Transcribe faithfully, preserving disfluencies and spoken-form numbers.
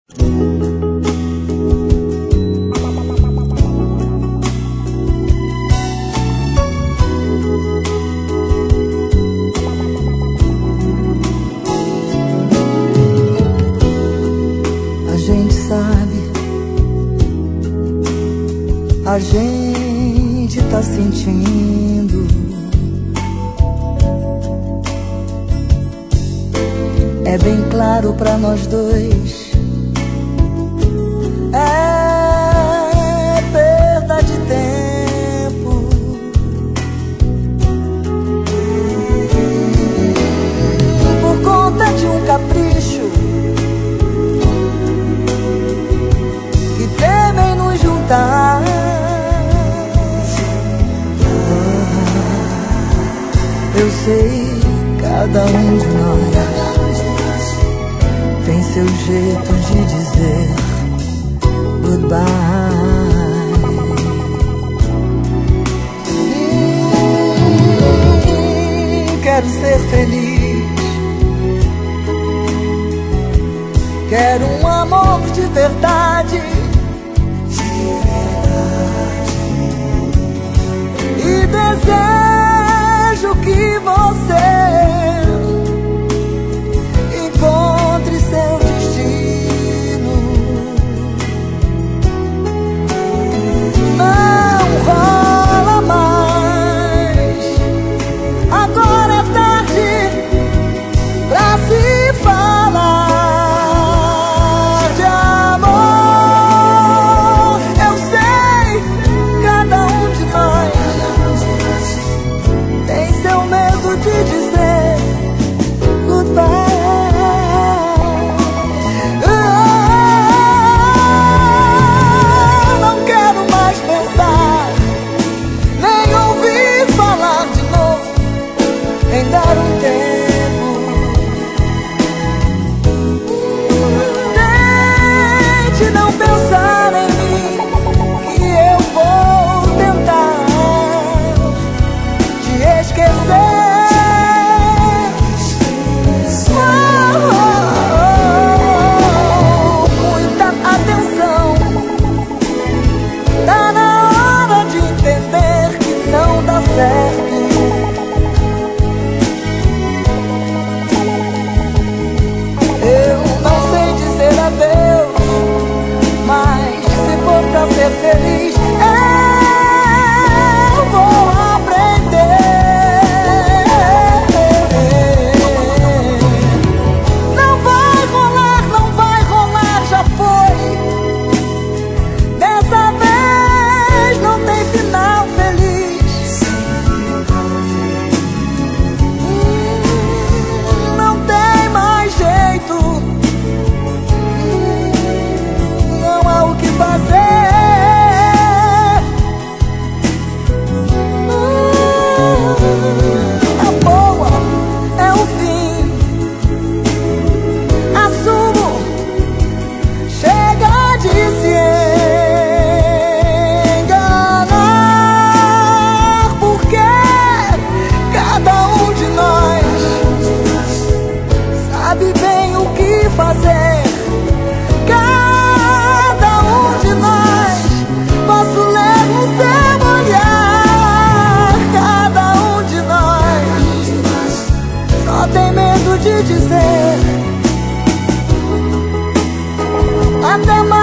A gente sabe, a gente tá sentindo. É bem claro pra nós dois. É perda de tempo. Por conta de um capricho que temem nos juntar. Eu sei, cada um de nós tem seu jeito de dizer goodbye. Hum, quero ser feliz, quero um amor de verdade, e desejo que você encontre seu destino. Não rola mais, agora é tarde pra se falar de amor. Eu sei, cada um de nós tem seu medo de dizer goodbye. Em dar um tempo, tente não pensar em mim, que eu vou tentar te esquecer. Oh, oh, oh, muita atenção, tá na hora de entender que não dá certo. Pra ser feliz, eu vou aprender. Não vai rolar, não vai rolar, já foi. Dessa vez não tem final feliz. Hum, não tem mais jeito. Hum, não há o que fazer. Fazer, cada um de nós, posso ler no seu olhar. Cada um de nós só tem medo de dizer até mais.